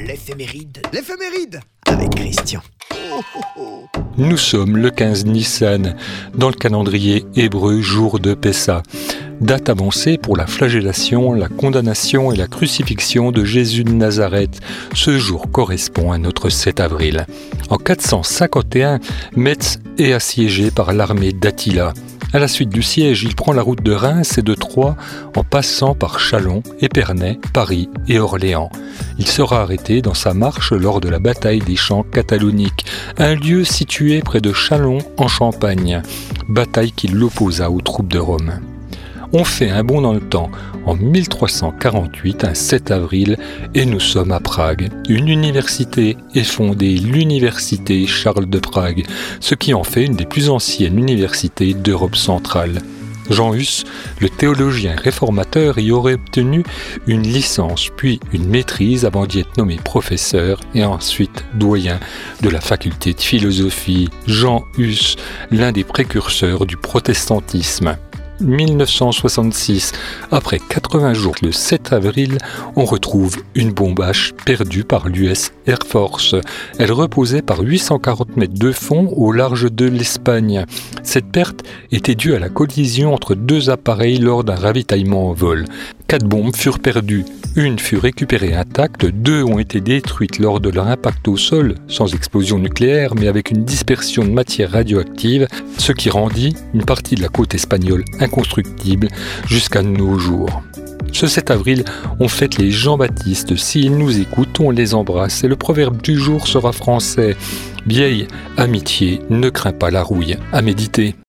L'éphéméride. L'éphéméride avec Christian. Nous sommes le 15 Nissan, dans le calendrier hébreu jour de Pessa, date avancée pour la flagellation, la condamnation et la crucifixion de Jésus de Nazareth. Ce jour correspond à notre 7 avril. En 451, Metz est assiégé par l'armée d'Attila. À la suite du siège, il prend la route de Reims et de Troyes en passant par Châlons, Épernay, Paris et Orléans. Il sera arrêté dans sa marche lors de la bataille des Champs cataloniques, un lieu situé près de Châlons en Champagne, bataille qui l'opposa aux troupes de Rome. On fait un bond dans le temps, en 1348, un 7 avril, et nous sommes à Prague. Une université est fondée, l'université Charles de Prague, ce qui en fait une des plus anciennes universités d'Europe centrale. Jean Hus, le théologien réformateur, y aurait obtenu une licence puis une maîtrise avant d'y être nommé professeur et ensuite doyen de la faculté de philosophie. Jean Hus, l'un des précurseurs du protestantisme. 1966, après 80 jours, le 7 avril, on retrouve une bombe H perdue par l'US Air Force. Elle reposait par 840 mètres de fond au large de l'Espagne. Cette perte était due à la collision entre deux appareils lors d'un ravitaillement en vol. 4 bombes furent perdues. Une fut récupérée intacte, 2 ont été détruites lors de leur impact au sol, sans explosion nucléaire, mais avec une dispersion de matière radioactive, ce qui rendit une partie de la côte espagnole inconstructible jusqu'à nos jours. Ce 7 avril, on fête les Jean-Baptiste. S'ils nous écoutent, on les embrasse. Et le proverbe du jour sera français. Vieille amitié ne craint pas la rouille. À méditer.